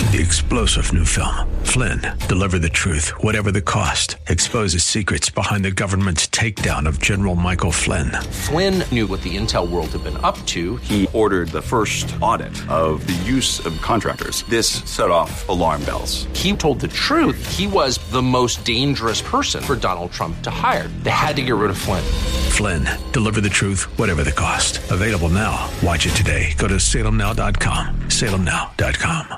The explosive new film, Flynn, deliver the truth, whatever the cost. Exposes secrets behind the government's takedown of General Michael Flynn. Flynn knew what the intel world had been up to. He ordered the first audit of the use of contractors. This set off alarm bells. He told the truth. He was the most dangerous person for Donald Trump to hire. They had to get rid of Flynn. Flynn, deliver the truth, whatever the cost. Available now. Watch it today. Go to salemnow.com. salemnow.com.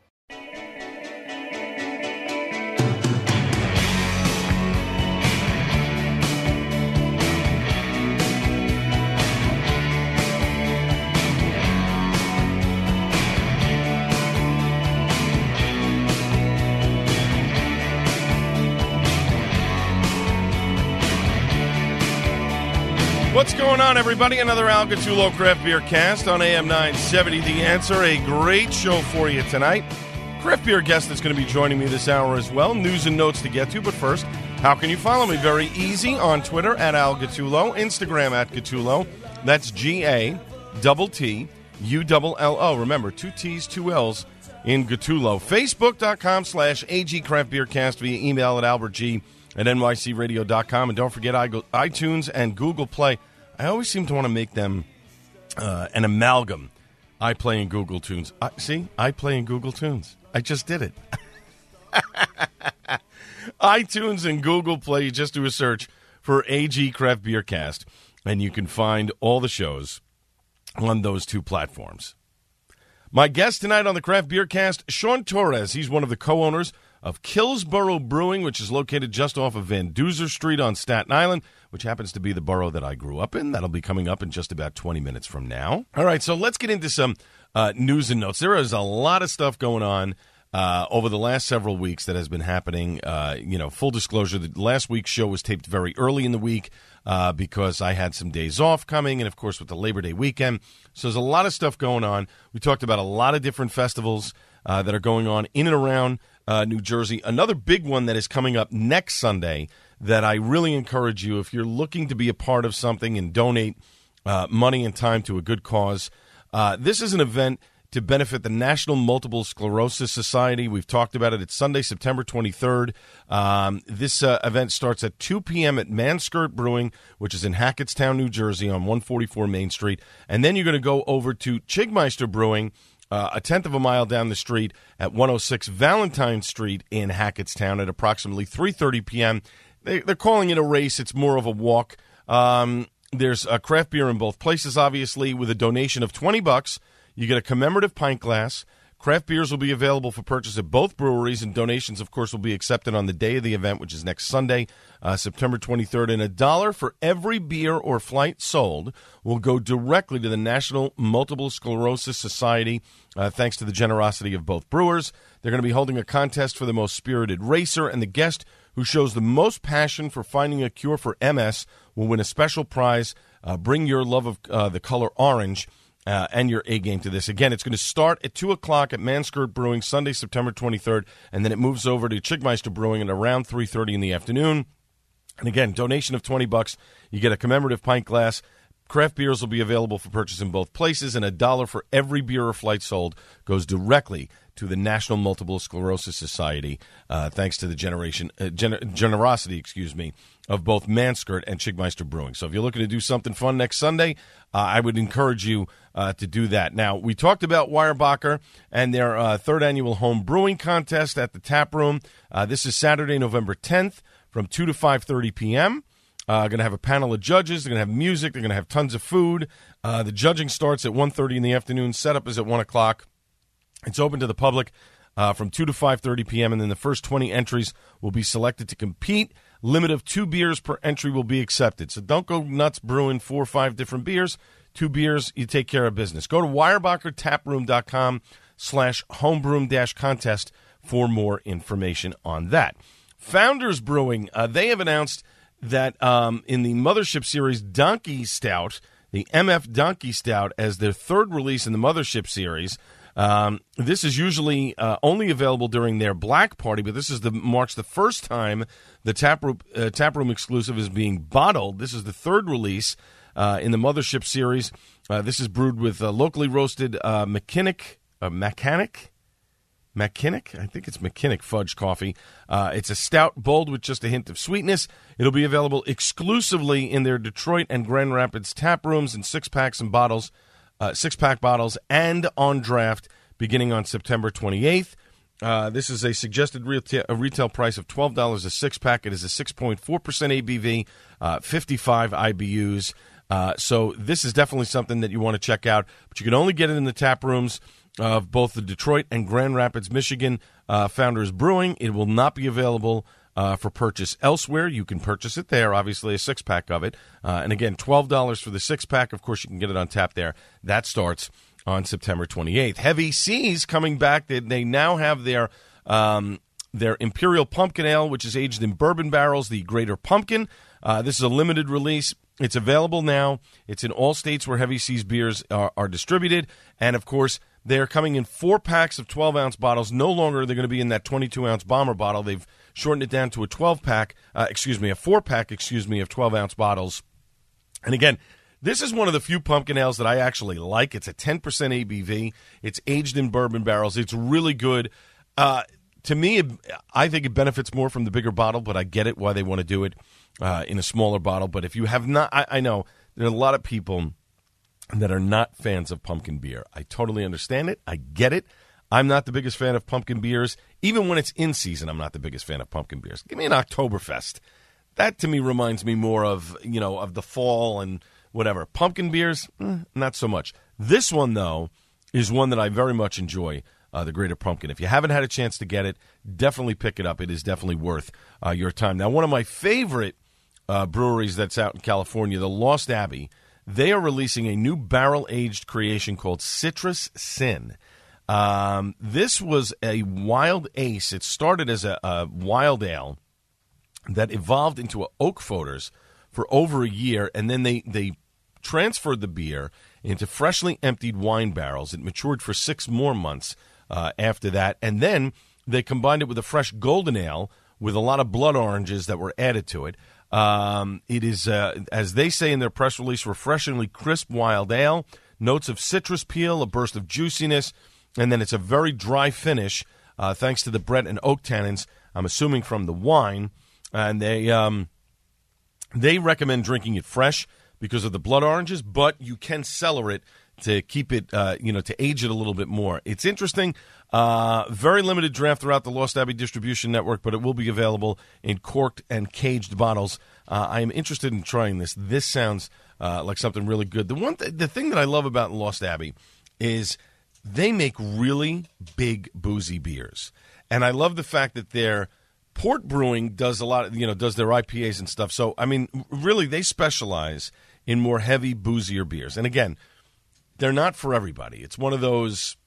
What's going on, everybody? Another Al Gattullo Craft Beer Cast on AM 970. The Answer, a great show for you tonight. Craft beer guest that's going to be joining me this hour as well. News and notes to get to, but first, how can you follow me? Very easy on Twitter at Al Gattullo, Instagram at Gattullo. That's GATTULLO. Remember, 2 T's, 2 L's in Gattullo. Facebook.com/AG Craft Beer Cast via email at AlbertG at nycradio.com. And don't forget iTunes and Google Play. I always seem to want to make them an amalgam. iPlay and Google Tunes. iPlay and Google Tunes. I just did it. iTunes and Google Play. You just do a search for AG Craft Beer Cast, and you can find all the shows on those two platforms. My guest tonight on the Craft Beer Cast, Sean Torres. He's one of the co-owners of Killsborough Brewing, which is located just off of Van Duzer Street on Staten Island, which happens to be the borough that I grew up in. That'll be coming up in just about 20 minutes from now. All right, so let's get into some news and notes. There is a lot of stuff going on over the last several weeks that has been happening. Full disclosure, the last week's show was taped very early in the week because I had some days off coming, and, of course, with the Labor Day weekend. So there's a lot of stuff going on. We talked about a lot of different festivals that are going on in and around New Jersey. Another big one that is coming up next Sunday that I really encourage you, if you're looking to be a part of something and donate money and time to a good cause, this is an event to benefit the National Multiple Sclerosis Society. We've talked about it. It's Sunday, September 23rd. This event starts at 2 p.m. at Manskirt Brewing, which is in Hackettstown, New Jersey on 144 Main Street. And then you're going to go over to Chigmeister Brewing, a tenth of a mile down the street at 106 Valentine Street in Hackettstown at approximately 3:30 p.m. They're calling it a race. It's more of a walk. There's a craft beer in both places, obviously, with a donation of $20. You get a commemorative pint glass. Craft beers will be available for purchase at both breweries, and donations, of course, will be accepted on the day of the event, which is next Sunday, September 23rd. And $1 for every beer or flight sold will go directly to the National Multiple Sclerosis Society, thanks to the generosity of both brewers. They're going to be holding a contest for the most spirited racer, and the guest who shows the most passion for finding a cure for MS will win a special prize. Bring your love of the color orange and your A game to this. Again, it's going to start at 2 o'clock at Manskirt Brewing, Sunday, September 23rd, and then it moves over to Chigmeister Brewing at around 3:30 in the afternoon. And again, donation of $20. You get a commemorative pint glass. Craft beers will be available for purchase in both places, and $1 for every beer or flight sold goes directly to the National Multiple Sclerosis Society, thanks to the generosity of both Manskirt and Chigmeister Brewing. So if you're looking to do something fun next Sunday, I would encourage you to do that. Now, we talked about Weyerbacher and their third annual home brewing contest at the Tap Room. This is Saturday, November 10th from 2 to 5:30 p.m. Going to have a panel of judges. They're going to have music. They're going to have tons of food. The judging starts at 1:30 in the afternoon. Setup is at 1 o'clock. It's open to the public from 2 to 5:30 p.m., and then the first 20 entries will be selected to compete. Limit of 2 beers per entry will be accepted. So don't go nuts brewing 4 or 5 different beers. 2 beers, you take care of business. Go to WeyerbacherTaproom.com/homebrew-contest for more information on that. Founders Brewing, they have announced that in the Mothership Series Donkey Stout, the MF Donkey Stout, as their third release in the Mothership Series. This is usually only available during their Black Party, but this marks the first time the Taproom exclusive is being bottled. This is the third release in the Mothership Series. This is brewed with locally roasted Mechanic McKinnick. I think it's McKinnick Fudge Coffee. It's a stout, bold with just a hint of sweetness. It'll be available exclusively in their Detroit and Grand Rapids tap rooms in 6-packs and bottles, 6-pack bottles, and on draft beginning on September 28th. This is a suggested retail price of $12 a 6-pack. It is a 6.4% ABV, 55 IBUs. So this is definitely something that you want to check out. But you can only get it in the tap rooms of both the Detroit and Grand Rapids, Michigan Founders Brewing. It will not be available for purchase elsewhere. You can purchase it there, obviously a 6-pack of it. And again, $12 for the 6-pack. Of course, you can get it on tap there. That starts on September 28th. Heavy Seas coming back. They now have their Imperial Pumpkin Ale, which is aged in bourbon barrels, the Greater Pumpkin. This is a limited release. It's available now. It's in all states where Heavy Seas beers are distributed. And, of course, they're coming in 4-packs of 12-ounce bottles. No longer are they going to be in that 22-ounce bomber bottle. They've shortened it down to a 4-pack, of 12-ounce bottles. And, again, this is one of the few pumpkin ales that I actually like. It's a 10% ABV. It's aged in bourbon barrels. It's really good. To me, I think it benefits more from the bigger bottle, but I get it why they want to do it in a smaller bottle. But if you have not, I know there are a lot of people that are not fans of pumpkin beer. I totally understand it. I get it. I'm not the biggest fan of pumpkin beers. Even when it's in season, I'm not the biggest fan of pumpkin beers. Give me an Oktoberfest. That, to me, reminds me more of, of the fall and whatever. Pumpkin beers, not so much. This one, though, is one that I very much enjoy, the Greater Pumpkin. If you haven't had a chance to get it, definitely pick it up. It is definitely worth your time. Now, one of my favorite breweries that's out in California, the Lost Abbey, they are releasing a new barrel-aged creation called Citrus Sin. This was a wild ace. It started as a wild ale that evolved into an oak foeders for over a year, and then they transferred the beer into freshly emptied wine barrels. It matured for 6 more months after that, and then they combined it with a fresh golden ale with a lot of blood oranges that were added to it. It is, as they say in their press release, refreshingly crisp wild ale, notes of citrus peel, a burst of juiciness, and then it's a very dry finish thanks to the Brett and oak tannins, I'm assuming from the wine, and they recommend drinking it fresh because of the blood oranges, but you can cellar it to keep it, to age it a little bit more. It's interesting. Very limited draft throughout the Lost Abbey distribution network, but it will be available in corked and caged bottles. I am interested in trying this. This sounds like something really good. The thing that I love about Lost Abbey is they make really big boozy beers, and I love the fact that their Port Brewing does a lot, does their IPAs and stuff. So, I mean, really, they specialize in more heavy, boozier beers. And again, they're not for everybody. It's one of those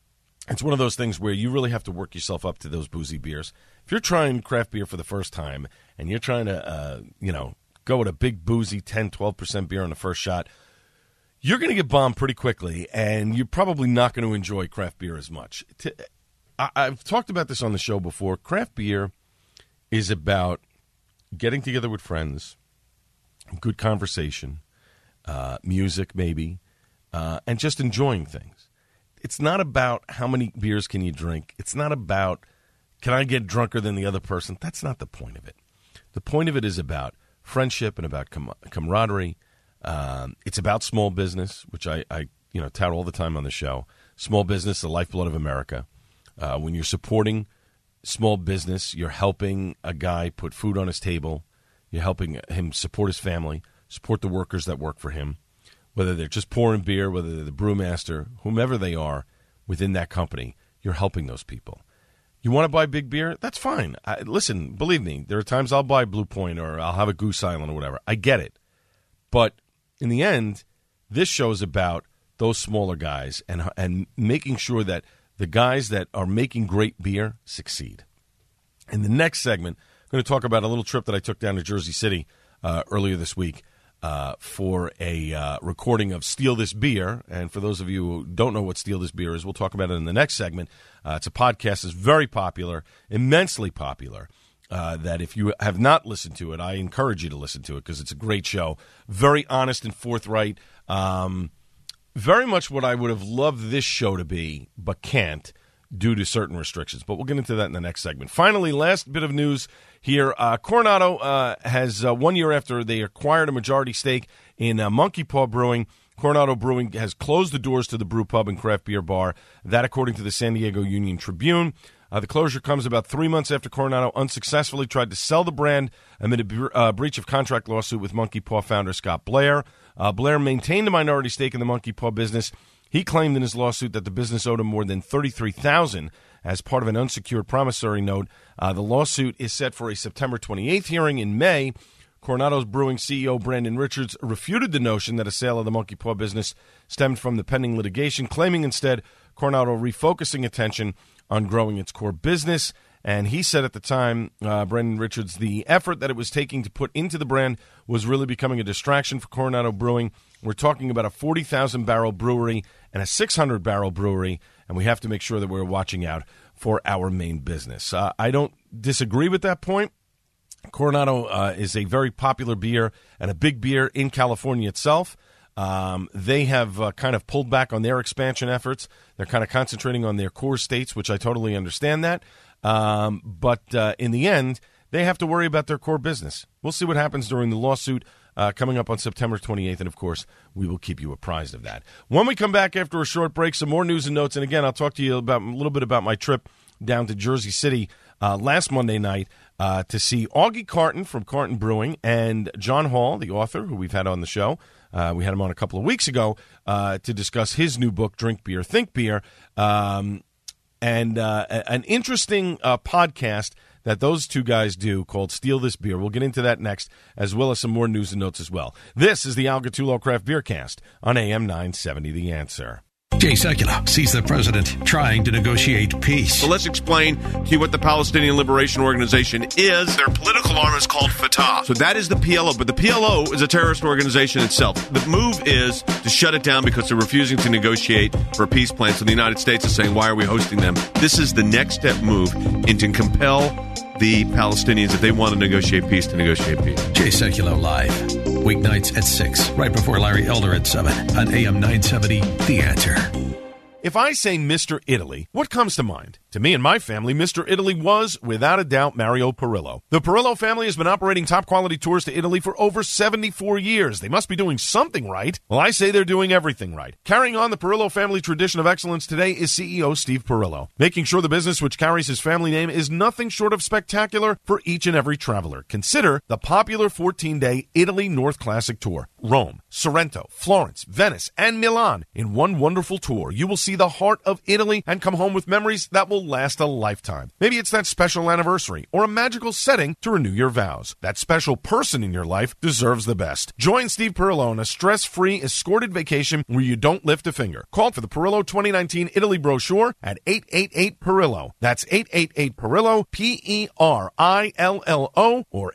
things where you really have to work yourself up to those boozy beers. If you're trying craft beer for the first time and you're trying to, go with a big boozy 10, 12% beer on the first shot, you're going to get bombed pretty quickly, and you're probably not going to enjoy craft beer as much. I've talked about this on the show before. Craft beer is about getting together with friends, good conversation, music maybe, and just enjoying things. It's not about how many beers can you drink. It's not about can I get drunker than the other person. That's not the point of it. The point of it is about friendship and about camaraderie. It's about small business, which I tout all the time on the show. Small business, the lifeblood of America. When you're supporting small business, you're helping a guy put food on his table. You're helping him support his family, support the workers that work for him, whether they're just pouring beer, whether they're the brewmaster, whomever they are within that company. You're helping those people. You want to buy big beer? That's fine. Listen, believe me, there are times I'll buy Blue Point or I'll have a Goose Island or whatever. I get it. But in the end, this show is about those smaller guys and making sure that the guys that are making great beer succeed. In the next segment, I'm going to talk about a little trip that I took down to Jersey City earlier this week for a recording of Steal This Beer. And for those of you who don't know what Steal This Beer is, we'll talk about it in the next segment. It's a podcast that's very popular, immensely popular, that if you have not listened to it, I encourage you to listen to it because it's a great show. Very honest and forthright. Very much what I would have loved this show to be, but can't. due to certain restrictions. But we'll get into that in the next segment. Finally, last bit of news here. Coronado has 1 year after they acquired a majority stake in Monkey Paw Brewing, Coronado Brewing has closed the doors to the brew pub and craft beer bar. That, according to the San Diego Union Tribune. The closure comes about 3 months after Coronado unsuccessfully tried to sell the brand amid a breach of contract lawsuit with Monkey Paw founder Scott Blair. Blair maintained a minority stake in the Monkey Paw business. He claimed in his lawsuit that the business owed him more than $33,000 as part of an unsecured promissory note. The lawsuit is set for a September 28th hearing in May. Coronado's Brewing CEO Brandon Richards refuted the notion that a sale of the Monkey Paw business stemmed from the pending litigation, claiming instead Coronado refocusing attention on growing its core business. And he said at the time, Brandon Richards, the effort that it was taking to put into the brand was really becoming a distraction for Coronado Brewing. We're talking about a 40,000-barrel brewery and a 600-barrel brewery, and we have to make sure that we're watching out for our main business. I don't disagree with that point. Coronado is a very popular beer and a big beer in California itself. They have kind of pulled back on their expansion efforts. They're kind of concentrating on their core states, which I totally understand that. But in the end, they have to worry about their core business. We'll see what happens during the lawsuit coming up on September 28th, and, of course, we will keep you apprised of that. When we come back after a short break, some more news and notes. And, again, I'll talk to you about a little bit about my trip down to Jersey City last Monday night to see Augie Carton from Carton Brewing and John Hall, the author, who we've had on the show. We had him on a couple of weeks ago to discuss his new book, Drink Beer, Think Beer, and an interesting podcast that those two guys do called Steal This Beer. We'll get into that next, as well as some more news and notes as well. This is the Al Gattullo Craft Beer Cast on AM 970 The Answer. Jay Sekulow sees the president trying to negotiate peace. So let's explain to you what the Palestinian Liberation Organization is. Their political arm is called Fatah. So that is the PLO, but the PLO is a terrorist organization itself. The move is to shut it down because they're refusing to negotiate for a peace plan. So the United States is saying, why are we hosting them? This is the next step move into compel the Palestinians, if they want to negotiate peace, to negotiate peace. Jay Sekulow live, weeknights at 6, right before Larry Elder at 7 on AM 970, The Answer. If I say Mr. Italy, what comes to mind? To me and my family, Mr. Italy was, without a doubt, Mario Perillo. The Perillo family has been operating top-quality tours to Italy for over 74 years. They must be doing something right. Well, I say they're doing everything right. Carrying on the Perillo family tradition of excellence today is CEO Steve Perillo, making sure the business which carries his family name is nothing short of spectacular for each and every traveler. Consider the popular 14-day Italy North Classic Tour. Rome, Sorrento, Florence, Venice, and Milan in one wonderful tour. You will see the heart of Italy and come home with memories that will last a lifetime. Maybe it's that special anniversary or a magical setting to renew your vows. That special person in your life deserves the best. Join Steve Perillo on a stress-free, escorted vacation where you don't lift a finger. Call for the Perillo 2019 Italy brochure at 888-PERILLO. That's 888-PERILLO, P-E-R-I-L-L-O, or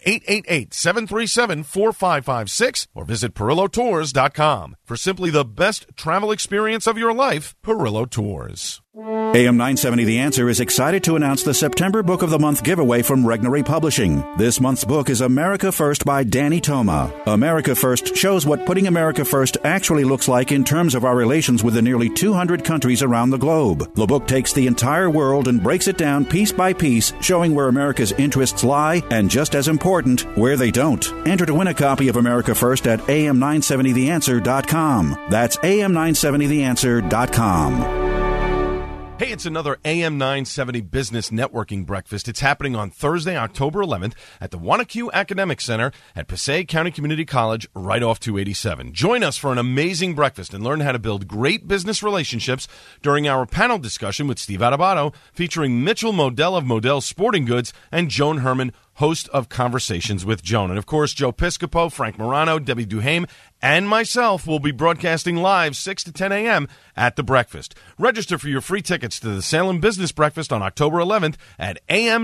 888-737-4556, or visit PerilloTours.com. For simply the best travel experience of your life, Perillo Tours. AM 970 The Answer is excited to announce the September Book of the Month giveaway from Regnery Publishing. This month's book is America First by Danny Toma. America First shows what putting America first actually looks like in terms of our relations with the nearly 200 countries around the globe. The book takes the entire world and breaks it down piece by piece, showing where America's interests lie and, just as important, where they don't. Enter to win a copy of America First at am970theanswer.com. That's am970theanswer.com. Hey, it's another AM 970 Business Networking Breakfast. It's happening on Thursday, October 11th at the Wanacue Academic Center at Passaic County Community College, right off 287. Join us for an amazing breakfast and learn how to build great business relationships during our panel discussion with Steve Adubato, featuring Mitchell Modell of Modell Sporting Goods and Joan Herman, host of Conversations with Joan. And, of course, Joe Piscopo, Frank Morano, Debbie Duhame, and myself will be broadcasting live 6 to 10 a.m. at the breakfast. Register for your free tickets to the Salem Business Breakfast on October 11th at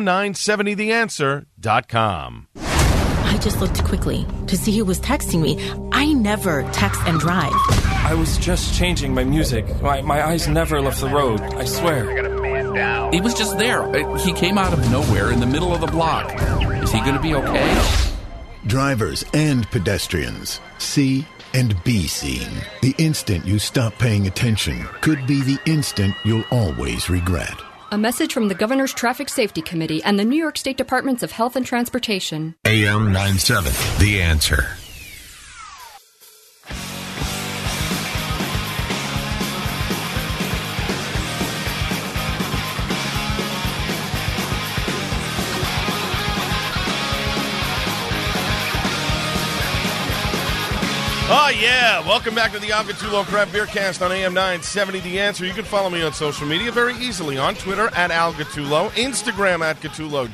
am970theanswer.com. I just looked quickly to see who was texting me. I never text and drive. I was just changing my music. My eyes never left the road, I swear. He was just there. He came out of nowhere in the middle of the block. Is he going to be okay? Drivers and pedestrians, see and be seen. The instant you stop paying attention could be the instant you'll always regret. A message from the Governor's Traffic Safety Committee and the New York State Departments of Health and Transportation. AM 97, The Answer. Oh, yeah. Welcome back to the Al Gattullo Craft Beer Cast on AM 970 The Answer. You can follow me on social media very easily on Twitter at Al Gattullo, Instagram at Gattullo,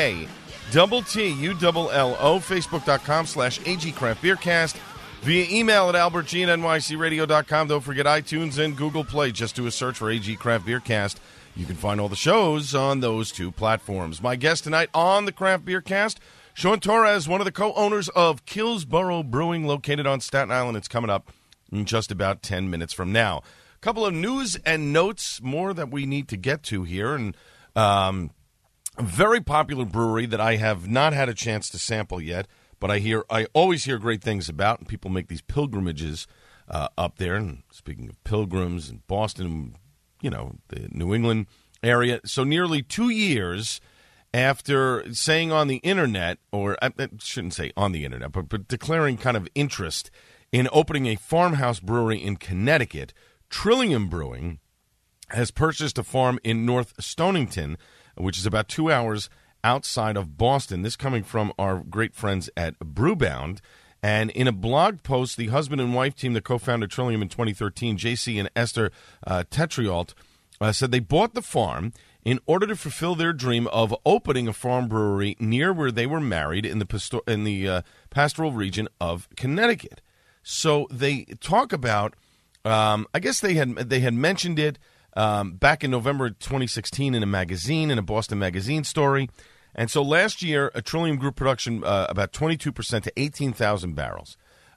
GATTULLO, Facebook.com/AG Craft Beer Cast, via email at albertg@nycradio.com. Don't forget iTunes and Google Play. Just do a search for AG Craft Beer Cast. You can find all the shows on those two platforms. My guest tonight on the Craft Beer Cast, Sean Torres, one of the co-owners of Killsborough Brewing, located on Staten Island. It's coming up in just about 10 minutes from now. A couple of news and notes, more that we need to get to here. And a very popular brewery that I have not had a chance to sample yet, but I always hear great things about, and people make these pilgrimages up there. And speaking of pilgrims in Boston, you know, the New England area. So nearly 2 years after saying on the internet, or I shouldn't say on the internet, but declaring kind of interest in opening a farmhouse brewery in Connecticut, Trillium Brewing has purchased a farm in North Stonington, which is about 2 hours outside of Boston. This coming from our great friends at Brewbound. And in a blog post, the husband and wife team that co-founded Trillium in 2013, JC and Esther Tetriault, said they bought the farm in order to fulfill their dream of opening a farm brewery near where they were married in the pastoral region of Connecticut. So they talk about, I guess they had mentioned it back in November 2016 in a magazine, in a Boston magazine story. And so last year, a Trillium grew production about 22% to 18,000 barrels.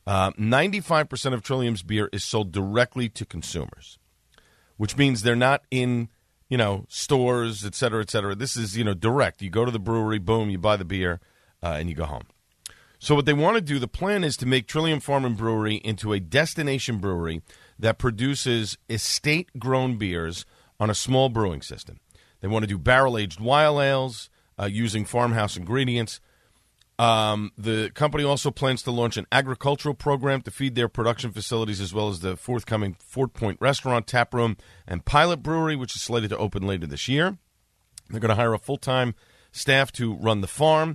95% of Trillium's beer is sold directly to consumers, which means they're not in, stores, et cetera, et cetera. This is, direct. You go to the brewery, boom, you buy the beer, and you go home. So what they want to do, the plan is to make Trillium Farm and Brewery into a destination brewery that produces estate-grown beers on a small brewing system. They want to do barrel-aged wild ales using farmhouse ingredients. The company also plans to launch an agricultural program to feed their production facilities, as well as the forthcoming Fort Point restaurant, tap room, and pilot brewery, which is slated to open later this year. They're going to hire a full-time staff to run the farm.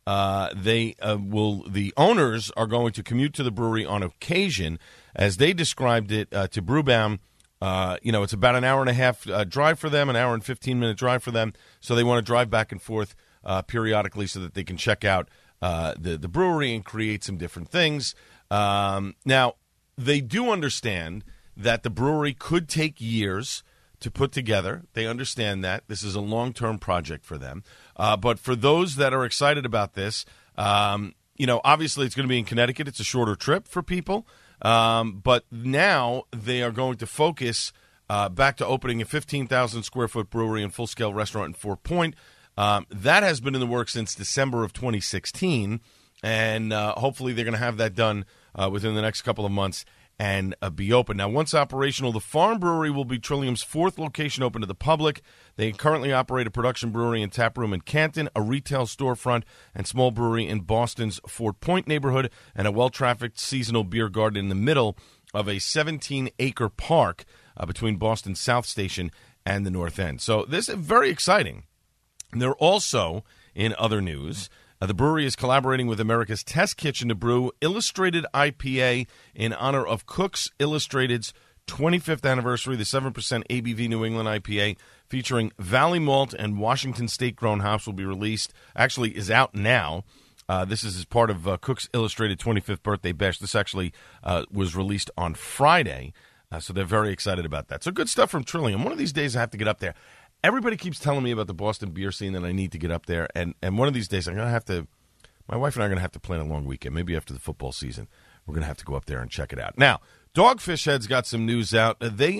The owners are going to commute to the brewery on occasion. As they described it to Brewbound, it's about an hour and a half drive for them, an hour and 15-minute drive for them. So they want to drive back and forth periodically so that they can check out the brewery and create some different things. Now, they do understand that the brewery could take years to put together. They understand that. This is a long-term project for them. But for those that are excited about this, obviously it's going to be in Connecticut. It's a shorter trip for people. But now they are going to focus back to opening a 15,000-square-foot brewery and full-scale restaurant in Fort Point. That has been in the works since December of 2016, and hopefully they're going to have that done within the next couple of months and be open. Now, once operational, the Farm Brewery will be Trillium's fourth location open to the public. They currently operate a production brewery and tap room in Canton, a retail storefront and small brewery in Boston's Fort Point neighborhood, and a well-trafficked seasonal beer garden in the middle of a 17-acre park between Boston South Station and the North End. So this is very exciting. And they're also, in other news, the brewery is collaborating with America's Test Kitchen to brew Illustrated IPA in honor of Cook's Illustrated's 25th anniversary. The 7% ABV New England IPA featuring Valley Malt and Washington State-grown hops will be released. Actually, is out now. This is as part of Cook's Illustrated 25th birthday bash. This actually was released on Friday, so they're very excited about that. So good stuff from Trillium. One of these days I have to get up there. Everybody keeps telling me about the Boston beer scene that I need to get up there, and one of these days I'm going to have to, my wife and I are going to have to plan a long weekend, maybe after the football season. We're going to have to go up there and check it out. Now, Dogfish Head's got some news out. They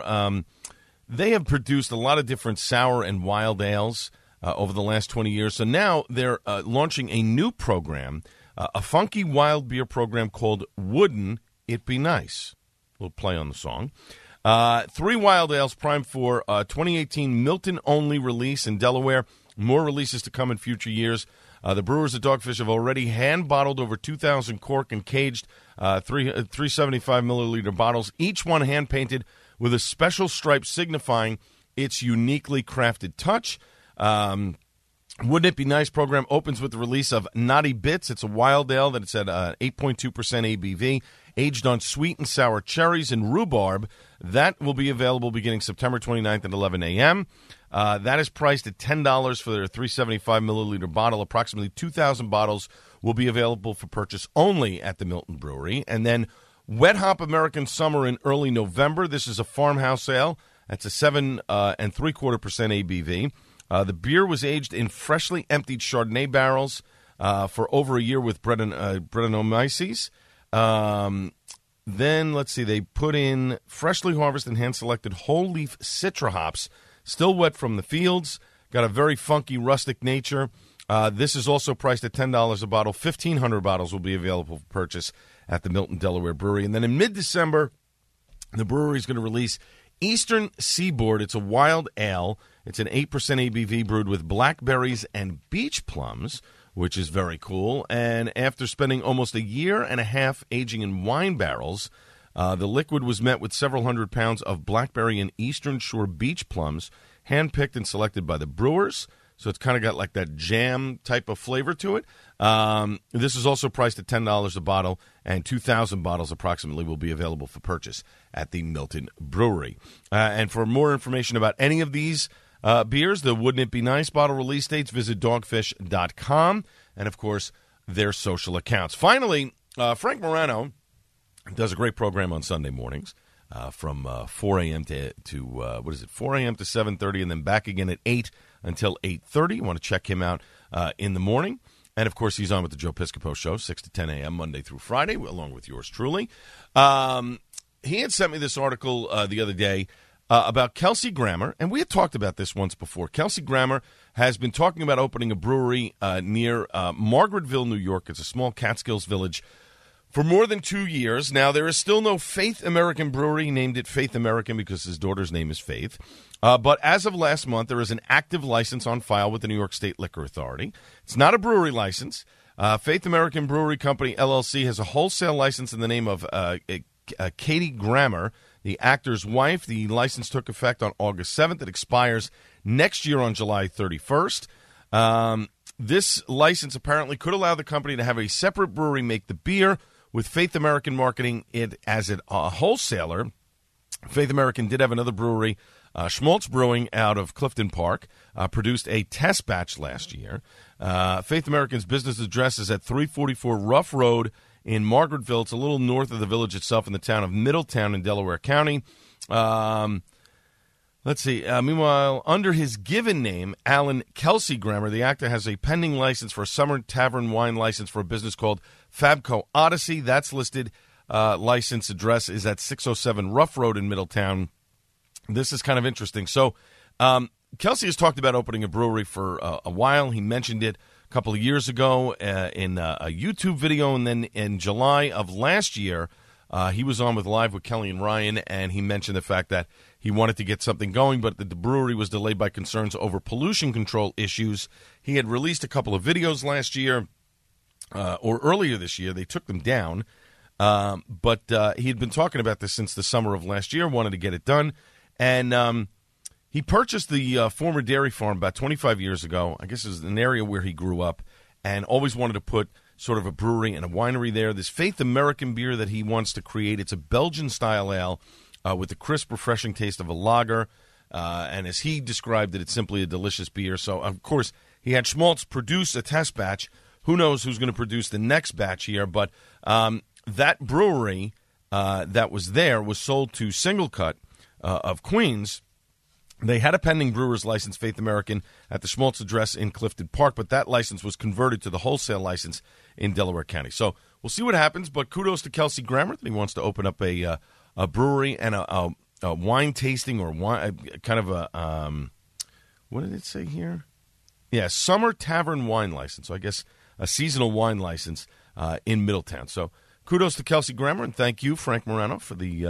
have produced a lot of different sour and wild ales over the last 20 years, so now they're launching a new program, a funky wild beer program called Wouldn't It Be Nice? A little play on the song. Three Wild Ales primed for 2018 Milton-only release in Delaware. More releases to come in future years. The brewers at Dogfish have already hand-bottled over 2,000 cork and caged 375-milliliter bottles, each one hand-painted with a special stripe signifying its uniquely crafted touch. Wouldn't It Be Nice program opens with the release of Naughty Bits. It's a wild ale that it's at 8.2% ABV, aged on sweet and sour cherries and rhubarb. That will be available beginning September 29th at 11 a.m. That is priced at $10 for their 375-milliliter bottle. Approximately 2,000 bottles will be available for purchase only at the Milton Brewery. And then Wet Hop American Summer in early November. This is a farmhouse ale. That's a 7.75% ABV. The beer was aged in freshly emptied Chardonnay barrels for over a year with Brettanomyces. Then, let's see, they put in freshly harvested and hand-selected whole-leaf Citra hops, still wet from the fields. Got a very funky, rustic nature. This is also priced at $10 a bottle. 1,500 bottles will be available for purchase at the Milton, Delaware Brewery. And then in mid-December, the brewery is going to release Eastern Seaboard. It's a wild ale. It's an 8% ABV brewed with blackberries and beach plums, which is very cool. And after spending almost a year and a half aging in wine barrels, the liquid was met with several hundred pounds of blackberry and Eastern Shore beach plums, handpicked and selected by the brewers. So it's kind of got like that jam type of flavor to it. This is also priced at $10 a bottle, and 2,000 bottles approximately will be available for purchase at the Milton Brewery. And for more information about any of these beers, the Wouldn't It Be Nice bottle release dates, visit dogfish.com, and, of course, their social accounts. Finally, Frank Morano does a great program on Sunday mornings from 4 a.m. to 4 a.m. to 7:30, and then back again at 8 until 8:30. You want to check him out in the morning. And, of course, he's on with the Joe Piscopo Show, 6 to 10 a.m. Monday through Friday, along with yours truly. He had sent me this article the other day about Kelsey Grammer, and we had talked about this once before. Kelsey Grammer has been talking about opening a brewery near Margaretville, New York. It's a small Catskills village for more than 2 years. Now, there is still no Faith American Brewery. He named it Faith American because his daughter's name is Faith. But as of last month, there is an active license on file with the New York State Liquor Authority. It's not a brewery license. Faith American Brewery Company, LLC, has a wholesale license in the name of Katie Grammer, the actor's wife. The license took effect on August 7th. It expires next year on July 31st. This license apparently could allow the company to have a separate brewery make the beer, with Faith American marketing it as a wholesaler. Faith American did have another brewery, Schmaltz Brewing, out of Clifton Park, produced a test batch last year. Faith American's business address is at 344 Rough Road in Margaretville. It's a little north of the village itself in the town of Middletown in Delaware County. Let's see. Meanwhile, under his given name, Alan Kelsey Grammer, the actor has a pending license for a summer tavern wine license for a business called Fabco Odyssey. That's listed. License address is at 607 Rough Road in Middletown. This is kind of interesting. So Kelsey has talked about opening a brewery for a while. He mentioned it a couple of years ago in a YouTube video, and then in July of last year, he was on with Live with Kelly and Ryan, and he mentioned the fact that he wanted to get something going, but the brewery was delayed by concerns over pollution control issues. He had released a couple of videos last year, or earlier this year. They took them down, but he had been talking about this since the summer of last year, wanted to get it done, and he purchased the former dairy farm about 25 years ago. I guess it was an area where he grew up, and always wanted to put sort of a brewery and a winery there. This Faith American beer that he wants to create, it's a Belgian-style ale with the crisp, refreshing taste of a lager. And as he described it, it's simply a delicious beer. So, of course, he had Schmaltz produce a test batch. Who knows who's going to produce the next batch here? But that brewery that was there was sold to Single Cut of Queens. They had a pending brewer's license, Faith American, at the Schmaltz address in Clifton Park, but that license was converted to the wholesale license in Delaware County. So we'll see what happens, but kudos to Kelsey Grammer that he wants to open up a brewery and a wine tasting or wine, kind of a, what did it say here? Yeah, summer tavern wine license. So I guess a seasonal wine license in Middletown. So kudos to Kelsey Grammer, and thank you, Frank Morano, for the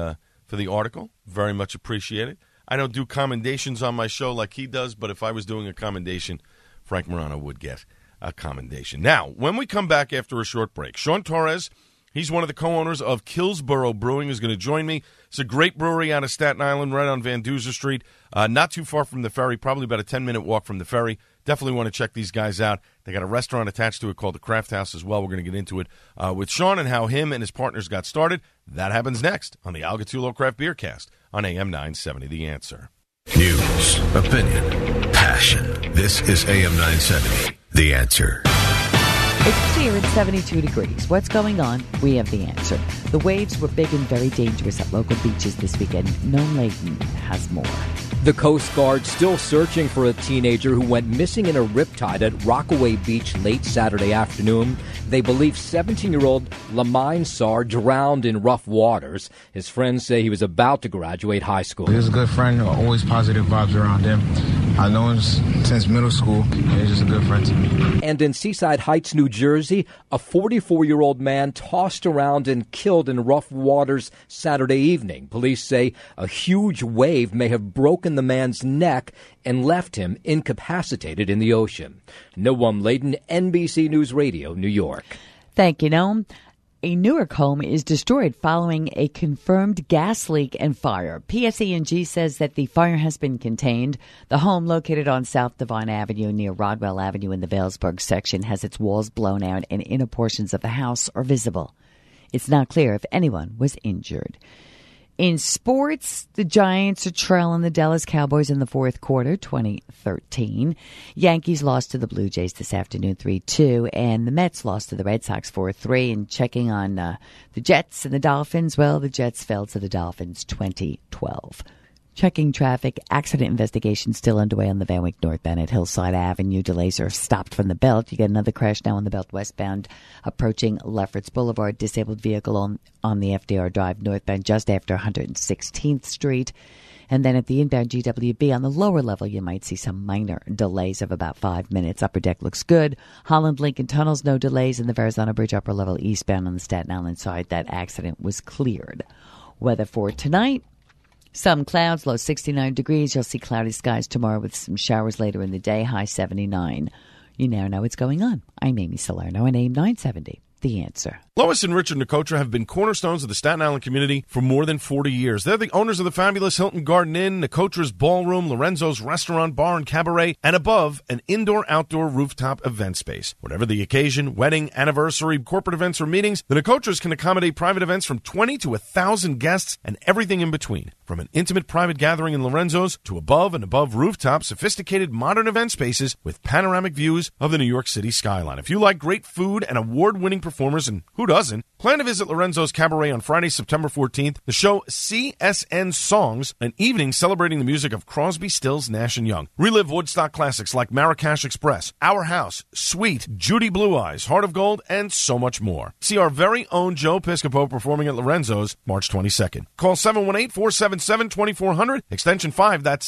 for the article. Very much appreciated. I don't do commendations on my show like he does, but if I was doing a commendation, Frank Morano would get a commendation. Now, when we come back after a short break, Sean Torres, he's one of the co-owners of Killsborough Brewing, is going to join me. It's a great brewery out of Staten Island, right on Van Duzer Street, not too far from the ferry, probably about a 10-minute walk from the ferry. Definitely want to check these guys out. They got a restaurant attached to it called the Craft House as well. We're going to get into it with Sean and how him and his partners got started. That happens next on the Al Gattullo Craft Beer Cast on AM 970, The Answer. News, opinion, passion. This is AM 970, The Answer. It's clear it's 72 degrees. What's going on? We have the answer. The waves were big and very dangerous at local beaches this weekend. Noam Layton has more. The Coast Guard still searching for a teenager who went missing in a riptide at Rockaway Beach late Saturday afternoon. They believe 17-year-old Lamine Sarr drowned in rough waters. His friends say he was about to graduate high school. He was a good friend, always positive vibes around him. I know him since middle school. He's just a good friend to me. And in Seaside Heights, New Jersey, a 44-year-old man tossed around and killed in rough waters Saturday evening. Police say a huge wave may have broken the man's neck and left him incapacitated in the ocean. Noam Layton, NBC News Radio, New York. Thank you, Noam. A Newark home is destroyed following a confirmed gas leak and fire. PSE&G says that the fire has been contained. The home, located on South Devine Avenue near Rodwell Avenue in the Vailsburg section, has its walls blown out and inner portions of the house are visible. It's not clear if anyone was injured. In sports, the Giants are trailing the Dallas Cowboys in the fourth quarter, 2013. Yankees lost to the Blue Jays this afternoon, 3-2, and the Mets lost to the Red Sox 4-3. And checking on the Jets and the Dolphins, well, the Jets fell to the Dolphins 2012. Checking traffic, accident investigation still underway on the Van Wyck northbound at Hillside Avenue. Delays are stopped from the belt. You get another crash now on the belt westbound approaching Lefferts Boulevard. Disabled vehicle on the FDR Drive northbound just after 116th Street. And then at the inbound GWB on the lower level, you might see some minor delays of about 5 minutes. Upper deck looks good. Holland Lincoln Tunnels, no delays. In the Verrazano Bridge upper level eastbound on the Staten Island side, that accident was cleared. Weather for tonight. Some clouds, low 69 degrees. You'll see cloudy skies tomorrow with some showers later in the day, high 79. You now know what's going on. I'm Amy Salerno on AM 970, The Answer. Lois and Richard Nicotra have been cornerstones of the Staten Island community for more than 40 years. They're the owners of the fabulous Hilton Garden Inn, Nicotra's Ballroom, Lorenzo's Restaurant, Bar, and Cabaret, and above, an indoor-outdoor rooftop event space. Whatever the occasion, wedding, anniversary, corporate events, or meetings, the Nicotras can accommodate private events from 20 to 1,000 guests and everything in between. From an intimate private gathering in Lorenzo's to above and above rooftop, sophisticated modern event spaces with panoramic views of the New York City skyline. If you like great food and award-winning performers, and who doesn't, plan to visit Lorenzo's Cabaret on Friday, September 14th. The show CSN Songs, an evening celebrating the music of Crosby, Stills, Nash & Young. Relive Woodstock classics like Marrakesh Express, Our House, Sweet, Judy Blue Eyes, Heart of Gold, and so much more. See our very own Joe Piscopo performing at Lorenzo's March 22nd. Call 718-477-2400, extension 5. That's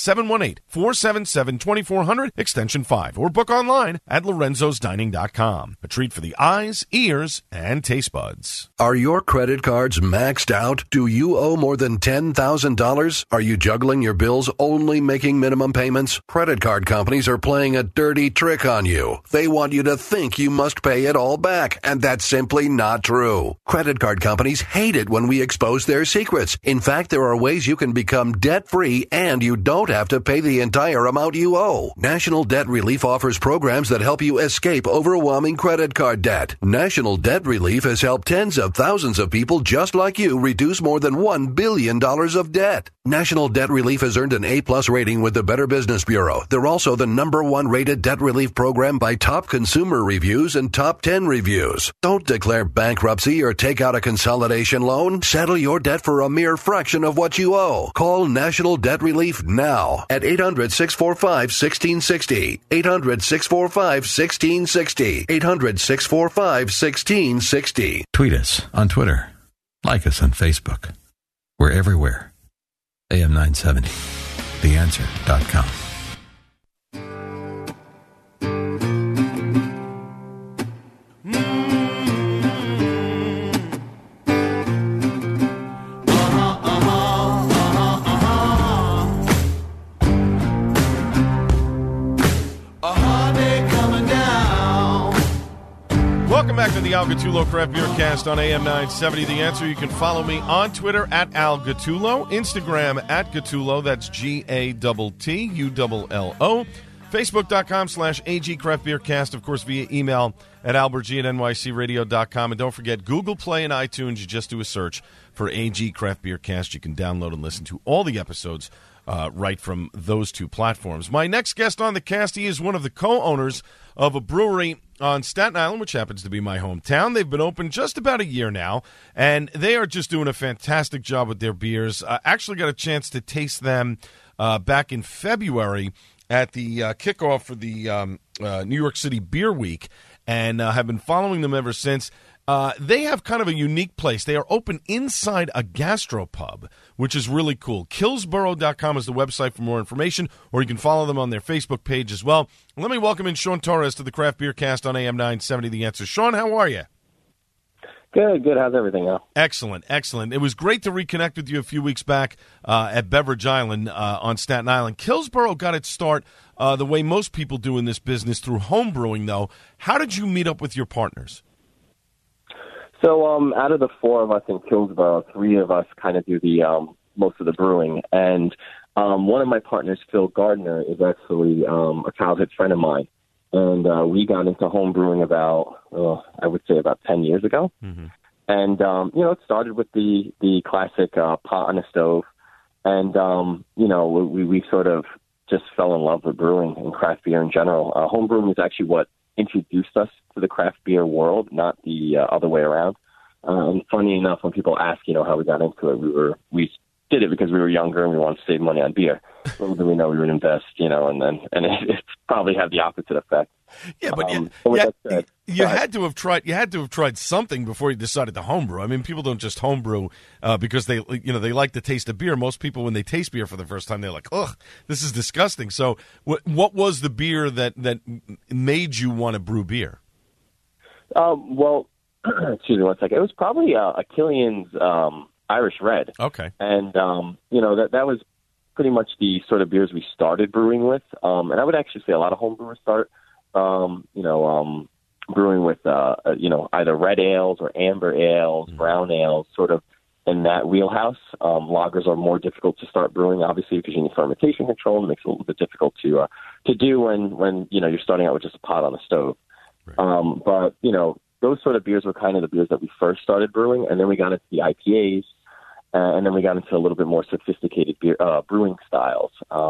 718-477-2400, extension 5. Or book online at lorenzosdining.com. A treat for the eyes, ears, and taste buds. Are your credit cards maxed out? Do you owe more than $10,000? Are you juggling your bills, only making minimum payments? Credit card companies are playing a dirty trick on you. They want you to think you must pay it all back, and that's simply not true. Credit card companies hate it when we expose their secrets. In fact, there are ways you can become debt-free and you don't have to pay the entire amount you owe. National Debt Relief offers programs that help you escape overwhelming credit card debt. National Debt Relief has helped tens of thousands of people just like you reduce more than $1 billion of debt. National Debt Relief has earned an A+ rating with the Better Business Bureau. They're also the #1 rated debt relief program by Top Consumer Reviews and Top 10 Reviews. Don't declare bankruptcy or take out a consolidation loan. Settle your debt for a mere fraction of what you owe. Call National Debt Relief now at 800-645-1660. 800-645-1660. 800-645-1660. Tweet us on Twitter. Like us on Facebook. We're everywhere. AM 970. TheAnswer.com. Welcome back to the Al Gattullo Craft Beer Cast on AM 970. The Answer. You can follow me on Twitter at Al Gattullo, Instagram at Gattullo, that's GATTULLO, Facebook.com/AG Craft Beer Cast, of course, via email at albertg@nycradio.com. And don't forget, Google Play and iTunes, you just do a search for AG Craft Beer Cast. You can download and listen to all the episodes right from those two platforms. My next guest on the cast, he is one of the co-owners of a brewery on Staten Island, which happens to be my hometown. They've been open just about a year now, and they are just doing a fantastic job with their beers. I actually got a chance to taste them back in February at the kickoff for the New York City Beer Week, and have been following them ever since. They have kind of a unique place. They are open inside a gastropub, which is really cool. Killsborough.com is the website for more information, or you can follow them on their Facebook page as well. Let me welcome in Sean Torres to the Craft Beer Cast on AM 970 The Answer. Sean, how are you? Good. How's everything, Al? Excellent. It was great to reconnect with you a few weeks back at Beverage Island on Staten Island. Killsborough got its start the way most people do in this business, through home brewing, though. How did you meet up with your partners? So out of the four of us in Killsborough, three of us kind of do the most of the brewing. And one of my partners, Phil Gardner, is actually a childhood friend of mine. And we got into home brewing about, I would say about 10 years ago. Mm-hmm. And, it started with the classic pot on a stove. And, we sort of just fell in love with brewing and craft beer in general. Home brewing is actually what introduced us to the craft beer world, not the other way around. And funny enough, when people ask, how we got into it, we did it because we were younger and we wanted to save money on beer. Little did we know we would invest, and it probably had the opposite effect. Yeah, but you had to have tried something before you decided to homebrew. I mean, people don't just homebrew because they like the taste of beer. Most people, when they taste beer for the first time, they're like, "Ugh, this is disgusting." So, what was the beer that made you want to brew beer? Well, excuse me one second. It was probably a Killian's Irish Red. Okay, and that was pretty much the sort of beers we started brewing with. And I would actually say a lot of home brewers start brewing with, either red ales or amber ales, brown ales, sort of in that wheelhouse. Lagers are more difficult to start brewing, obviously, because you need fermentation control, and it makes it a little bit difficult to do when you're starting out with just a pot on the stove. Right. But those sort of beers were kind of the beers that we first started brewing, and then we got into the IPAs, and then we got into a little bit more sophisticated beer, brewing styles.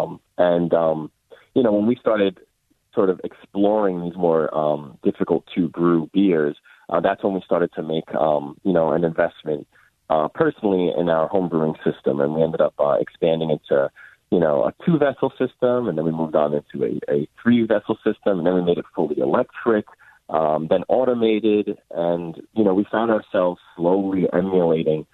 When we started sort of exploring these more difficult to brew beers, that's when we started to make, an investment personally in our home brewing system. And we ended up expanding into, a 2-vessel system, and then we moved on into a 3-vessel system, and then we made it fully electric, then automated. And, we found ourselves slowly emulating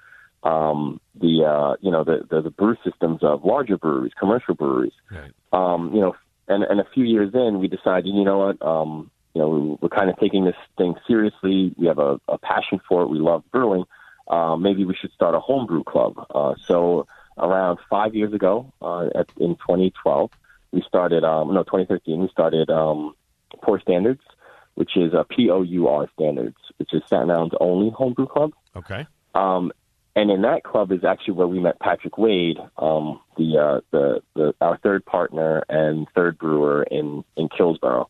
the brew systems of larger breweries, commercial breweries. Right. And a few years in, we decided, we're kind of taking this thing seriously. We have a passion for it. We love brewing. Maybe we should start a homebrew club. So around 5 years ago, in 2012, we started, 2013, we started Pour Standards, which is a POUR Standards, which is Staten Island's only homebrew club. Okay. And in that club is actually where we met Patrick Wade, our third partner and third brewer in Killsborough.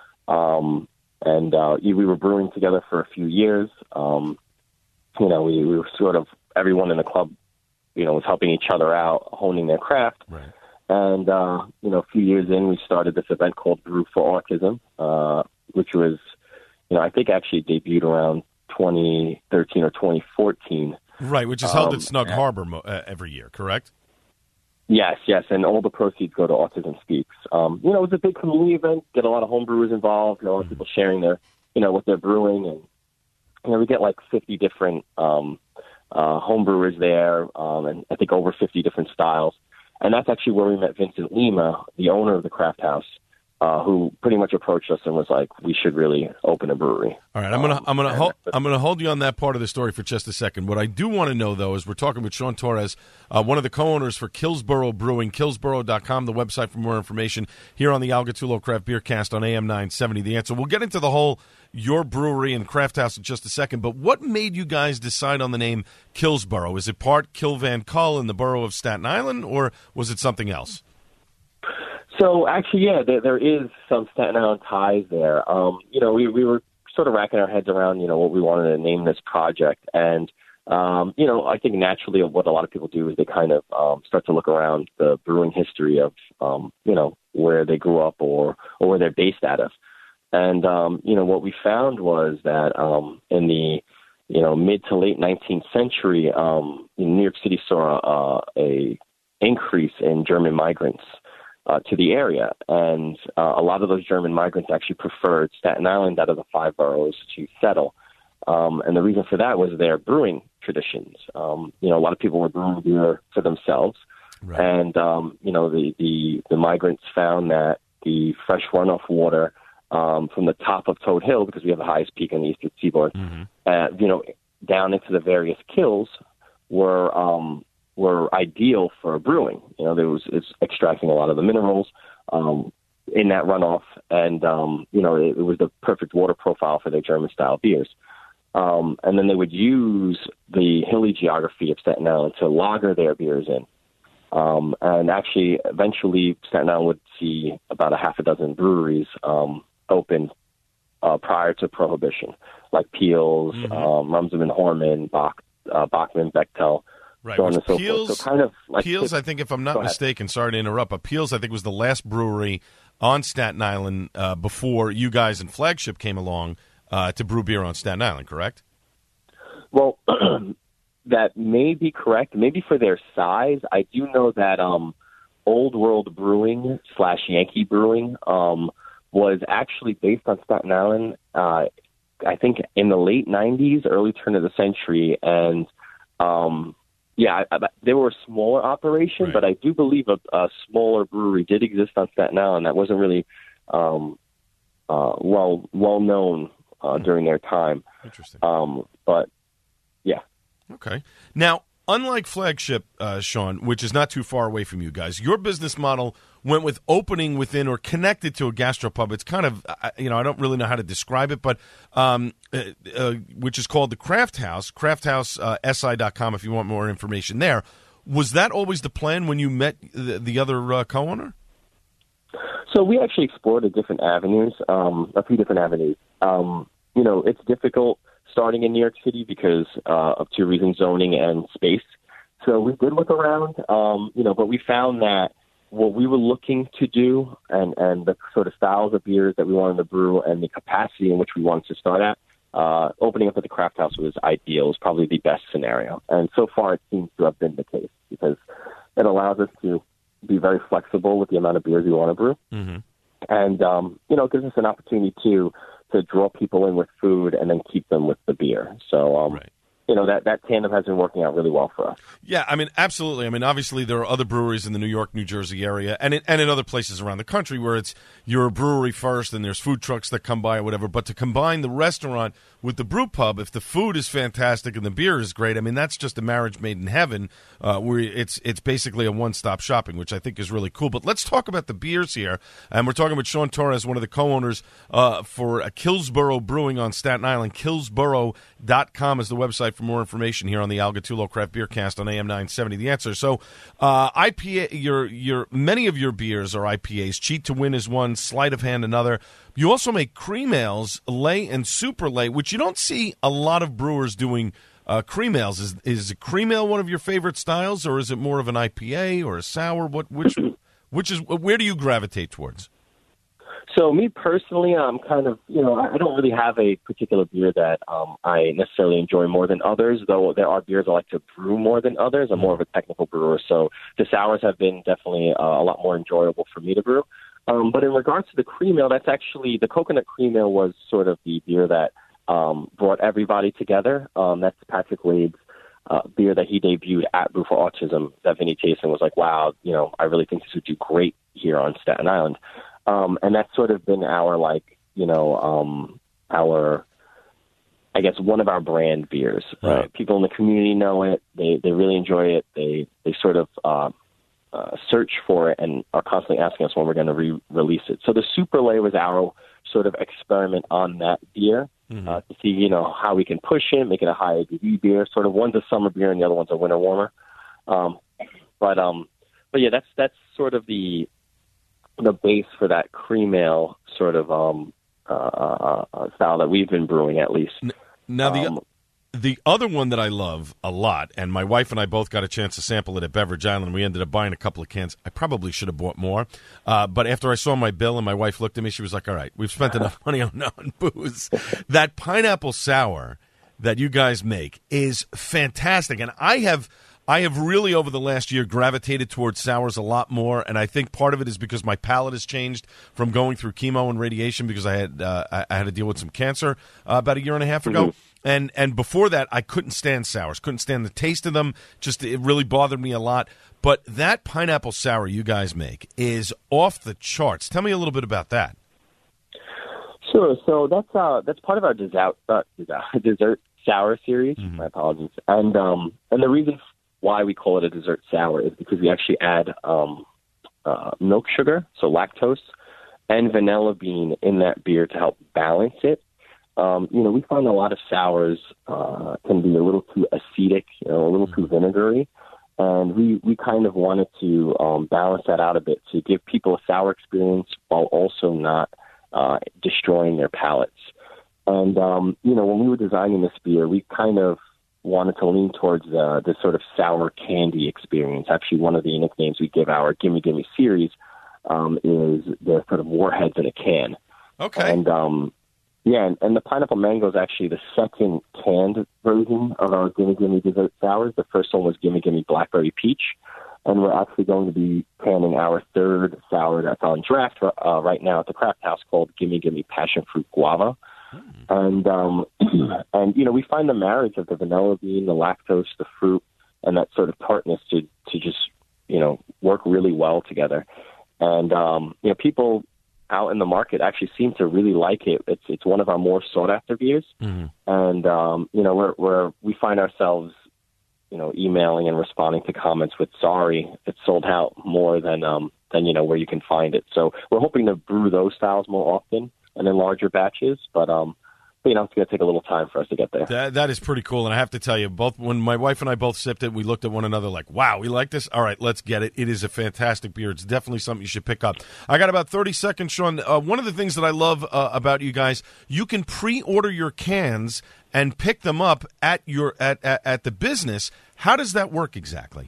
We were brewing together for a few years. We were sort of, everyone in the club, was helping each other out, honing their craft. Right. And, a few years in, we started this event called Brew for Autism, which was, I think actually debuted around 2013 or 2014. Right, which is held at Snug Harbor every year, correct? Yes, and all the proceeds go to Autism Speaks. It was a big community event, get a lot of home brewers involved, a lot of people sharing their, what they're brewing, and, we get like 50 different home brewers there, and I think over 50 different styles. And that's actually where we met Vincent Lima, the owner of the Craft House, who pretty much approached us and was like, we should really open a brewery. All right, I'm gonna hold you on that part of the story for just a second. What I do want to know, though, is we're talking with Sean Torres, one of the co-owners for Killsborough Brewing, Killsborough.com, the website for more information, here on the Al Gattullo Craft Beer Cast on AM 970. The Answer. We'll get into the whole your brewery and craft house in just a second, but what made you guys decide on the name Killsborough? Is it part Kill Van Kull in the borough of Staten Island, or was it something else? So actually, yeah, there is some Staten Island ties there. We were sort of racking our heads around, what we wanted to name this project. And, I think naturally what a lot of people do is they kind of start to look around the brewing history of, where they grew up or where they're based out of. And, what we found was that in the, mid to late 19th century, New York City saw a increase in German migrants to the area. And a lot of those German migrants actually preferred Staten Island out of the 5 boroughs to settle. And the reason for that was their brewing traditions. A lot of people were brewing beer for themselves. Right. And, the migrants found that the fresh runoff water from the top of Toad Hill, because we have the highest peak on the eastern seaboard, down into the various kilns were ideal for brewing. It's extracting a lot of the minerals in that runoff, and it was the perfect water profile for their German-style beers. And then they would use the hilly geography of Staten Island to lager their beers in. And actually, eventually, Staten Island would see about a half a dozen breweries open prior to Prohibition, like Peel's, Rumsman Horman, Bachman, Bechtel. Right, so on and so Peel's, forth. So kind of like Peel's, I think, if I'm not mistaken, sorry to interrupt, but Peel's, I think, was the last brewery on Staten Island before you guys and Flagship came along to brew beer on Staten Island, correct? Well, that may be correct. Maybe for their size. I do know that Old World Brewing / Yankee Brewing was actually based on Staten Island, I think, in the late 90s, early turn of the century, and they were a smaller operation, right. But I do believe a smaller brewery did exist on Staten Island that wasn't really well known during their time. Interesting. But yeah. Okay. Now, unlike Flagship, Sean, which is not too far away from you guys, your business model went with opening within or connected to a gastropub. It's kind of, I don't really know how to describe it, but which is called the Craft House, crafthousesi.com if you want more information there. Was that always the plan when you met the other co-owner? So we actually explored a few different avenues. It's difficult starting in New York City because of two reasons, zoning and space. So we did look around, but we found that what we were looking to do and the sort of styles of beers that we wanted to brew and the capacity in which we wanted to start at, opening up at the Craft House was ideal. It was probably the best scenario. And so far it seems to have been the case because it allows us to be very flexible with the amount of beers we want to brew. Mm-hmm. And, it gives us an opportunity to draw people in with food and then keep them with the beer. So, right. That tandem has been working out really well for us. Yeah, absolutely. Obviously there are other breweries in the New York, New Jersey area and in other places around the country where you're a brewery first and there's food trucks that come by or whatever. But to combine the restaurant with the brew pub, if the food is fantastic and the beer is great, that's just a marriage made in heaven where it's basically a one-stop shopping, which I think is really cool. But let's talk about the beers here. And we're talking with Sean Torres, one of the co-owners for Killsborough Brewing on Staten Island. Killsborough.com is the website for more information here on the Al Gattullo Craft Beer Cast on AM 970. The Answer. So, IPA, many of your beers are IPAs. Cheat to Win is one. Sleight of Hand another. You also make cream ales, lay and super lay, which you don't see a lot of brewers doing. Cream ales. Is a cream ale one of your favorite styles, or is it more of an IPA or a sour? Where do you gravitate towards? So me personally, I'm kind of, I don't really have a particular beer that I necessarily enjoy more than others, though there are beers I like to brew more than others. I'm more of a technical brewer, so the sours have been definitely a lot more enjoyable for me to brew. But in regards to the cream ale, that's actually, the coconut cream ale was sort of the beer that brought everybody together. That's Patrick Wade's beer that he debuted at Brew for Autism that Vinny tasted and was like, wow, I really think this would do great here on Staten Island. And that's sort of been our, I guess, one of our brand beers. Right. People in the community know it. They really enjoy it. They sort of search for it and are constantly asking us when we're going to re-release it. So the Super Lay was our sort of experiment on that beer to see, how we can push it, make it a high ABV beer. Sort of one's a summer beer and the other one's a winter warmer. But yeah, that's sort of the base for that cream ale sort of style that we've been brewing, at least. Now, the other one that I love a lot, and my wife and I both got a chance to sample it at Beverage Island. We ended up buying a couple of cans. I probably should have bought more. But after I saw my bill and my wife looked at me, she was like, all right, we've spent enough money on booze. That pineapple sour that you guys make is fantastic. And I have really, over the last year, gravitated towards sours a lot more, and I think part of it is because my palate has changed from going through chemo and radiation because I had to deal with some cancer about a year and a half ago. And before that, I couldn't stand sours, couldn't stand the taste of them. It really bothered me a lot. But that pineapple sour you guys make is off the charts. Tell me a little bit about that. Sure. So that's part of our dessert sour series. My apologies. And the reason why we call it a dessert sour is because we actually add milk sugar, so lactose, and vanilla bean in that beer to help balance it. We find a lot of sours can be a little too acidic, a little too vinegary, and we kind of wanted to balance that out a bit to give people a sour experience while also not destroying their palates. And when we were designing this beer, we kind of wanted to lean towards this sort of sour candy experience. Actually, one of the nicknames we give our Gimme Gimme series is the sort of warheads in a can. Okay. And and the pineapple mango is actually the second canned version of our Gimme Gimme dessert sours. The first one was Gimme Gimme Blackberry Peach, and we're actually going to be canning our third sour that's on draft right now at the Craft House called Gimme Gimme Passion Fruit Guava. And we find the marriage of the vanilla bean, the lactose, the fruit, and that sort of tartness to just, work really well together. And, people out in the market actually seem to really like it. It's one of our more sought after beers. And, we find ourselves, emailing and responding to comments with, sorry, it's sold out more than where you can find it. So we're hoping to brew those styles more often and in larger batches, but it's going to take a little time for us to get there. That is pretty cool, and I have to tell you, when my wife and I both sipped it, we looked at one another like, wow, we like this? All right, let's get it. It is a fantastic beer. It's definitely something you should pick up. I got about 30 seconds, Sean. One of the things that I love about you guys, you can pre-order your cans and pick them up at the business. How does that work exactly?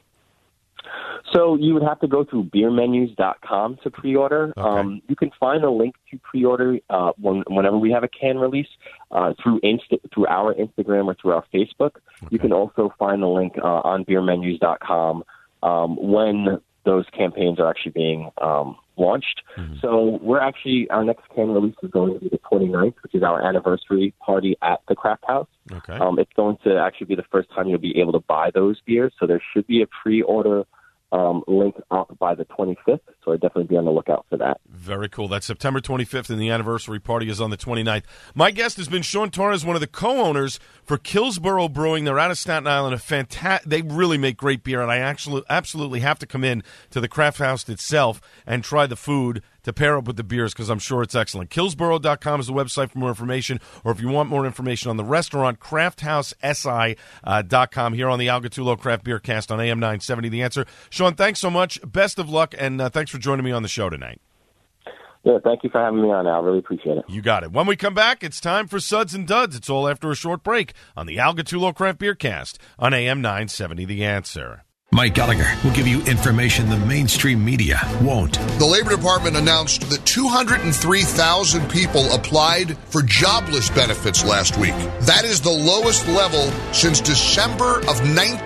So you would have to go through beermenus.com to pre-order. Okay. You can find a link to pre-order whenever we have a can release through our Instagram or through our Facebook. Okay. You can also find the link on beermenus.com when those campaigns are actually being launched. So our next can release is going to be the 29th, which is our anniversary party at the Craft House. Okay. It's going to actually be the first time you'll be able to buy those beers. So there should be a pre-order link up by the 25th, so I'd definitely be on the lookout for that. Very cool. That's September 25th, and the anniversary party is on the 29th. My guest has been Sean Torres, one of the co-owners for Killsborough Brewing. They're out of Staten Island. They really make great beer, and I absolutely have to come in to the Craft House itself and try the food to pair up with the beers because I'm sure it's excellent. Killsborough.com is the website for more information, or if you want more information on the restaurant, crafthousesi.com here on the Al Gattullo Craft Beer Cast on AM 970 The Answer. Sean, thanks so much. Best of luck, and thanks for joining me on the show tonight. Yeah, thank you for having me on, Al. Really appreciate it. You got it. When we come back, it's time for Suds and Duds. It's all after a short break on the Al Gattullo Craft Beer Cast on AM 970 The Answer. Mike Gallagher will give you information the mainstream media won't. The Labor Department announced that 203,000 people applied for jobless benefits last week. That is the lowest level since December of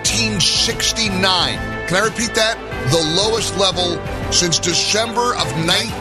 1969. Can I repeat that? The lowest level since December of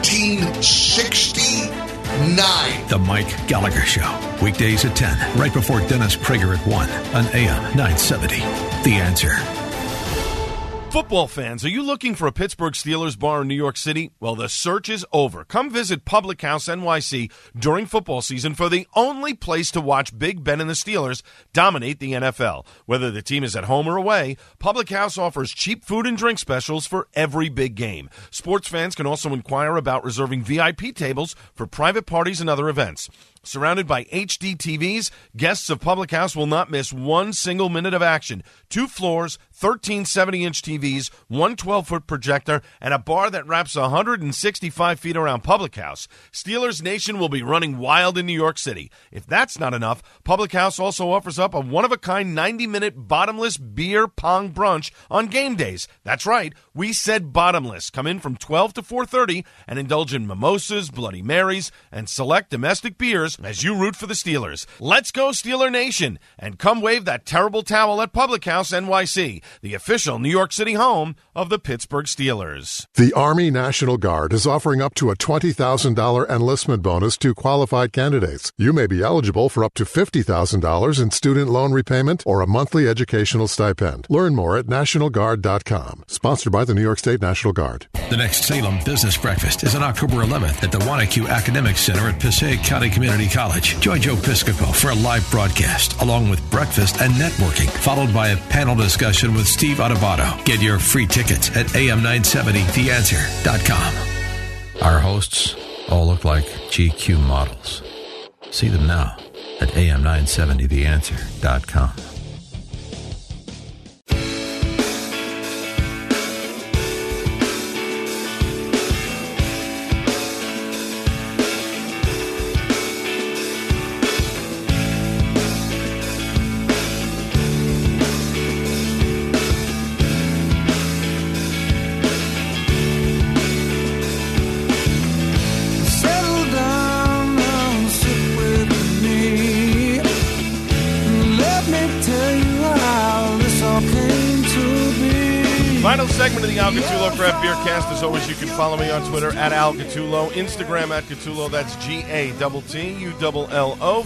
1969. The Mike Gallagher Show. Weekdays at 10, right before Dennis Prager at 1 on AM 970. The Answer. Football fans, are you looking for a Pittsburgh Steelers bar in New York City? Well, the search is over. Come visit Public House NYC during football season for the only place to watch Big Ben and the Steelers dominate the NFL. Whether the team is at home or away, Public House offers cheap food and drink specials for every big game. Sports fans can also inquire about reserving VIP tables for private parties and other events. Surrounded by HD TVs, guests of Public House will not miss one single minute of action. 2 floors, 13 70-inch TVs, one 12-foot projector, and a bar that wraps 165 feet around Public House. Steelers Nation will be running wild in New York City. If that's not enough, Public House also offers up a one-of-a-kind 90-minute bottomless beer pong brunch on game days. That's right, we said bottomless. Come in from 12 to 4:30 and indulge in mimosas, Bloody Marys, and select domestic beers as you root for the Steelers. Let's go Steeler Nation, and come wave that terrible towel at Public House NYC, the official New York City home of the Pittsburgh Steelers. The Army National Guard is offering up to a $20,000 enlistment bonus to qualified candidates. You may be eligible for up to $50,000 in student loan repayment or a monthly educational stipend. Learn more at NationalGuard.com. Sponsored by the New York State National Guard. The next Salem Business Breakfast is on October 11th at the Wanacue Academic Center at Passaic County Community College. Join Joe Piscopo for a live broadcast, along with breakfast and networking, followed by a panel discussion with Steve Adubato. Get your free tickets at am970theanswer.com. Our hosts all look like GQ models. See them now at am970theanswer.com. Final segment of the Al Gattullo Craft Beer Cast. As always, you can follow me on Twitter at Al Gattullo, Instagram at Gattullo, that's GATTULLO,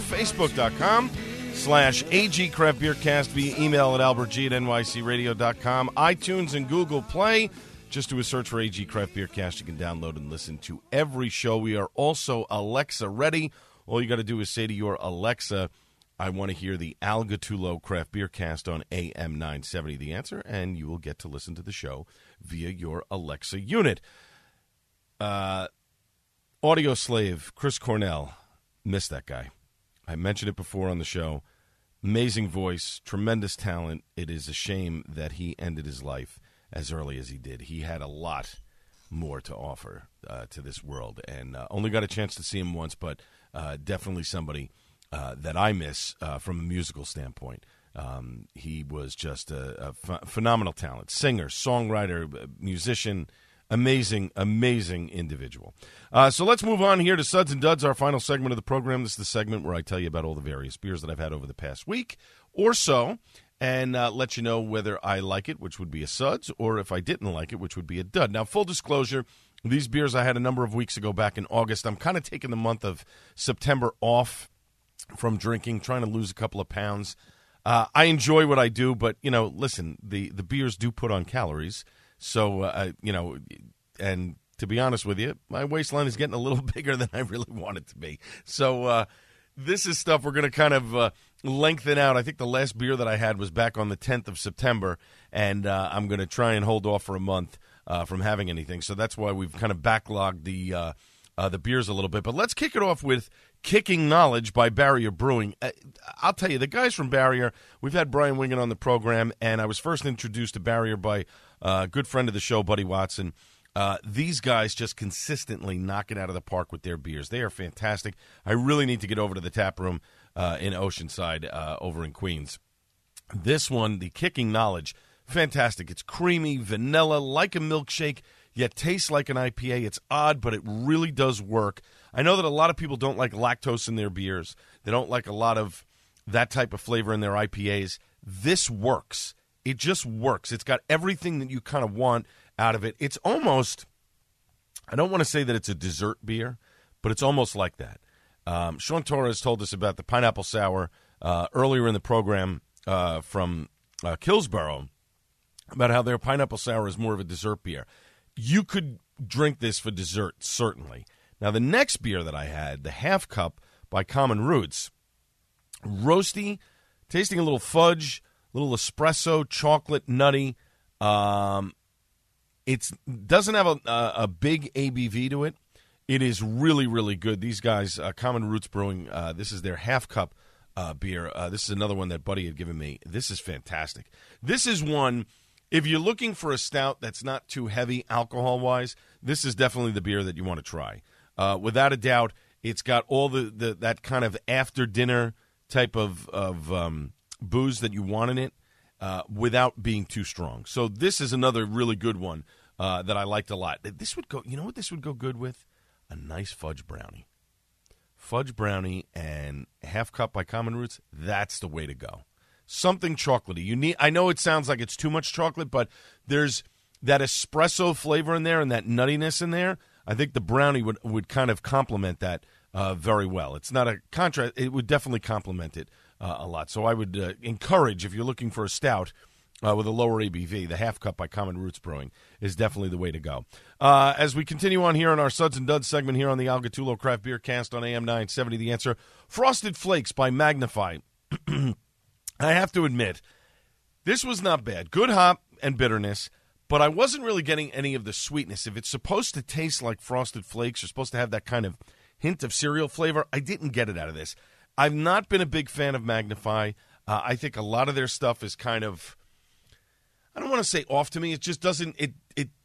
Facebook.com/AG Craft Beer Cast, via email at albertg@nycradio.com, iTunes and Google Play. Just do a search for AG Craft Beer Cast. You can download and listen to every show. We are also Alexa ready. All you got to do is say to your Alexa, I want to hear the Al Gattullo Craft Beer Cast on AM 970 The Answer, and you will get to listen to the show via your Alexa unit. Audio slave, Chris Cornell. Miss that guy. I mentioned it before on the show. Amazing voice, tremendous talent. It is a shame that he ended his life as early as he did. He had a lot more to offer to this world, and only got a chance to see him once, but definitely somebody that I miss from a musical standpoint. He was just a phenomenal talent. Singer, songwriter, musician, amazing individual. So let's move on here to Suds and Duds, our final segment of the program. This is the segment where I tell you about all the various beers that I've had over the past week or so, and let you know whether I like it, which would be a Suds, or if I didn't like it, which would be a Dud. Now, full disclosure, these beers I had a number of weeks ago back in August. I'm kind of taking the month of September off from drinking, trying to lose a couple of pounds. I enjoy what I do, but, listen, the beers do put on calories. So, and to be honest with you, my waistline is getting a little bigger than I really want it to be. So this is stuff we're going to kind of lengthen out. I think the last beer that I had was back on the 10th of September, and I'm going to try and hold off for a month from having anything. So that's why we've kind of backlogged the beers a little bit. But let's kick it off with Kicking Knowledge by Barrier Brewing. I'll tell you, the guys from Barrier, we've had Brian Wingen on the program, and I was first introduced to Barrier by a good friend of the show, Buddy Watson. These guys just consistently knock it out of the park with their beers. They are fantastic. I really need to get over to the tap room in Oceanside over in Queens. This one, the Kicking Knowledge, fantastic. It's creamy, vanilla, like a milkshake, yet tastes like an IPA. It's odd, but it really does work. I know that a lot of people don't like lactose in their beers. They don't like a lot of that type of flavor in their IPAs. This works. It just works. It's got everything that you kind of want out of it. It's almost, I don't want to say that it's a dessert beer, but it's almost like that. Sean Torres told us about the pineapple sour earlier in the program from Killsborough. about how their pineapple sour is more of a dessert beer. You could drink this for dessert, certainly. Now, the next beer that I had, the Half Cup by Common Roots, roasty, tasting a little fudge, a little espresso, chocolate, nutty. It doesn't have a big ABV to it. It is really, really good. These guys, Common Roots Brewing, this is their Half Cup beer. This is another one that Buddy had given me. This is fantastic. This is one, if you're looking for a stout that's not too heavy alcohol-wise, this is definitely the beer that you want to try. Without a doubt, it's got all that kind of after-dinner type of booze that you want in it without being too strong. So this is another really good one that I liked a lot. This would go. You know what this would go good with? A nice fudge brownie. Fudge brownie and Half Cup by Common Roots, that's the way to go. Something chocolatey. I know it sounds like it's too much chocolate, but there's that espresso flavor in there and that nuttiness in there. I think the brownie would kind of complement that very well. It's not a contrast. It would definitely complement it a lot. So I would encourage, if you're looking for a stout with a lower ABV, the Half Cup by Common Roots Brewing is definitely the way to go. As we continue on here in our Suds and Duds segment here on the Al Gattullo Craft Beer Cast on AM 970, The Answer, Frosted Flakes by Magnify. I have to admit, this was not bad. Good hop and bitterness, but I wasn't really getting any of the sweetness. If it's supposed to taste like Frosted Flakes, you're supposed to have that kind of hint of cereal flavor. I didn't get it out of this. I've not been a big fan of Magnify. I think a lot of their stuff is kind of, I don't want to say off to me. It just doesn't, it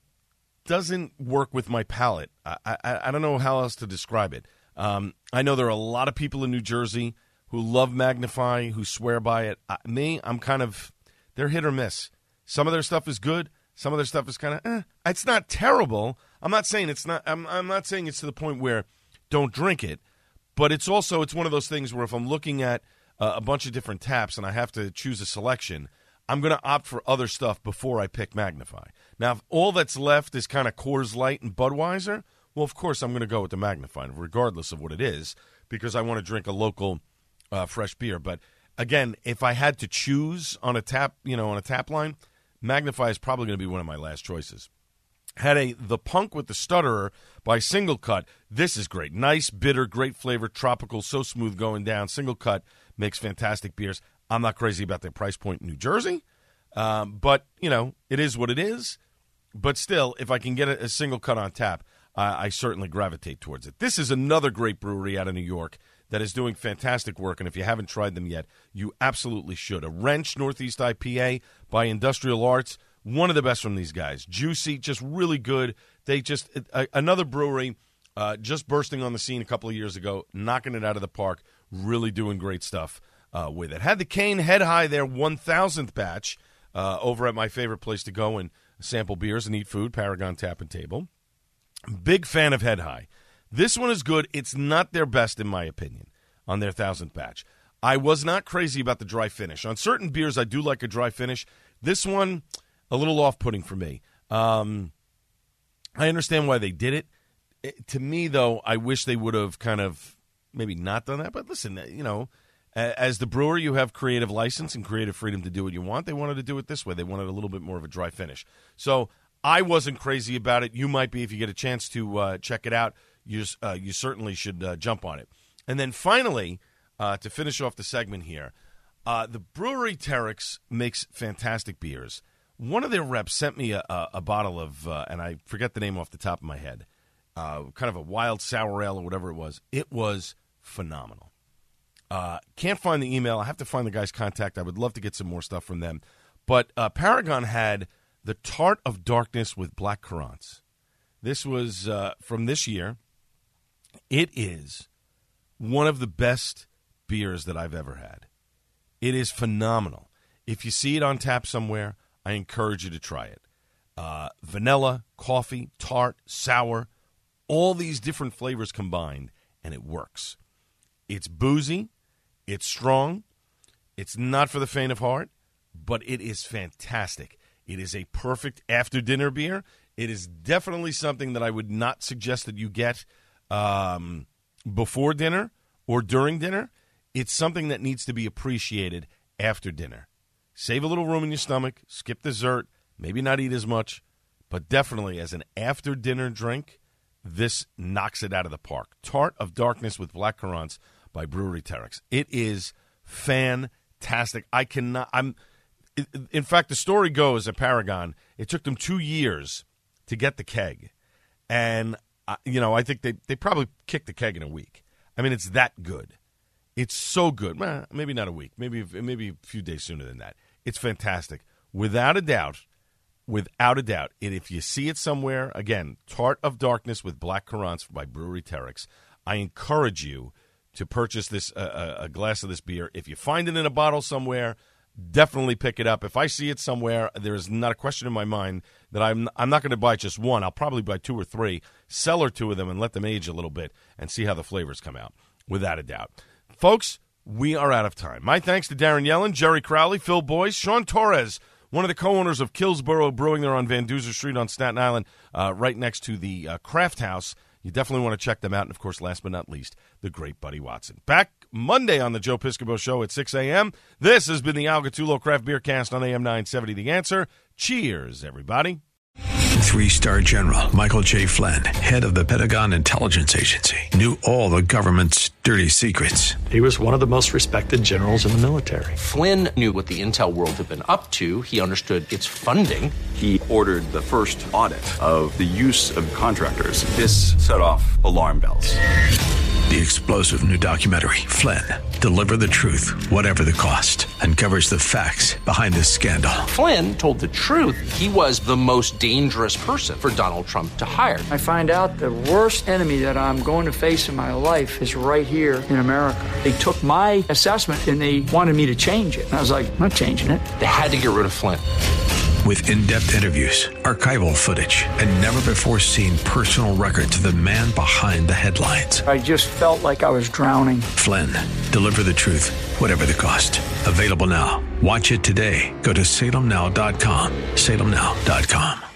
doesn't work with my palate. I don't know how else to describe it. I know there are a lot of people in New Jersey who love Magnify, who swear by it. I'm kind of, they're hit or miss. Some of their stuff is good. Some of their stuff is kind of, It's not terrible. I'm not saying it's not, I'm not saying it's to the point where don't drink it. But it's one of those things where if I'm looking at a bunch of different taps and I have to choose a selection, I'm going to opt for other stuff before I pick Magnify. Now, if all that's left is kind of Coors Light and Budweiser, well, of course, I'm going to go with the Magnify, regardless of what it is, because I want to drink a local fresh beer. But again, if I had to choose on a tap line, Magnify is probably going to be one of my last choices. Had The Punk with the Stutterer by Single Cut. This is great. Nice, bitter, great flavor, tropical, so smooth going down. Single Cut makes fantastic beers. I'm not crazy about their price point in New Jersey, but, it is what it is. But still, if I can get a Single Cut on tap, I certainly gravitate towards it. This is another great brewery out of New York that is doing fantastic work, and if you haven't tried them yet, you absolutely should. A Wrench Northeast IPA by Industrial Arts. One of the best from these guys. Juicy, just really good. They just, another brewery just bursting on the scene a couple of years ago, knocking it out of the park, really doing great stuff with it. Had the Cane Head High their 1,000th batch over at my favorite place to go and sample beers and eat food, Paragon Tap and Table. Big fan of Head High. This one is good. It's not their best, in my opinion, on their 1,000th batch. I was not crazy about the dry finish. On certain beers, I do like a dry finish. This one, a little off-putting for me. I understand why they did it. To me, though, I wish they would have kind of maybe not done that. But listen, as the brewer, you have creative license and creative freedom to do what you want. They wanted to do it this way. They wanted a little bit more of a dry finish. So I wasn't crazy about it. You might be if you get a chance to check it out. You certainly should jump on it. And then finally, to finish off the segment here, the brewery Terex makes fantastic beers. One of their reps sent me a bottle of, and I forget the name off the top of my head, kind of a wild sour ale or whatever it was. It was phenomenal. Can't find the email. I have to find the guy's contact. I would love to get some more stuff from them. But Paragon had the Tart of Darkness with Black Currants. This was from this year. It is one of the best beers that I've ever had. It is phenomenal. If you see it on tap somewhere, I encourage you to try it. Vanilla, coffee, tart, sour, all these different flavors combined, and it works. It's boozy. It's strong. It's not for the faint of heart, but it is fantastic. It is a perfect after-dinner beer. It is definitely something that I would not suggest that you get before dinner or during dinner. It's something that needs to be appreciated after dinner. Save a little room in your stomach, skip dessert, maybe not eat as much, but definitely as an after-dinner drink, this knocks it out of the park. Tart of Darkness with Black Currants by Brewery Terex. It is fantastic. In fact, the story goes at Paragon, it took them 2 years to get the keg. And, I think they probably kicked the keg in a week. I mean, it's that good. It's so good. Well, maybe not a week. Maybe a few days sooner than that. It's fantastic. Without a doubt, and if you see it somewhere, again, Tart of Darkness with Black Currants by Brewery Terex, I encourage you to purchase this a glass of this beer. If you find it in a bottle somewhere, definitely pick it up. If I see it somewhere, there is not a question in my mind that I'm not going to buy just one. I'll probably buy 2 or 3, cellar 2 of them, and let them age a little bit and see how the flavors come out, without a doubt. Folks, we are out of time. My thanks to Darren Yellen, Jerry Crowley, Phil Boyce, Sean Torres, one of the co-owners of Killsborough Brewing. They're on Van Duzer Street on Staten Island, right next to the Craft House. You definitely want to check them out. And, of course, last but not least, the great Buddy Watson. Back Monday on the Joe Piscopo Show at 6 a.m. This has been the Al Gattullo Craft Beer Cast on AM 970 The Answer. Cheers, everybody. 3-star General Michael J. Flynn, head of the Pentagon Intelligence Agency, knew all the government's dirty secrets. He was one of the most respected generals in the military. Flynn knew what the intel world had been up to. He understood its funding. He ordered the first audit of the use of contractors. This set off alarm bells. The explosive new documentary, Flynn, Deliver the Truth, Whatever the Cost, uncovers the facts behind this scandal. Flynn told the truth. He was the most dangerous person for Donald Trump to hire. I find out the worst enemy that I'm going to face in my life is right here in America. They took my assessment and they wanted me to change it. And I was like, I'm not changing it. They had to get rid of Flynn. With in-depth interviews, archival footage, and never-before-seen personal records of the man behind the headlines. I just felt like I was drowning. Flynn, Deliver the Truth, Whatever the Cost. Available now. Watch it today. Go to salemnow.com. salemnow.com.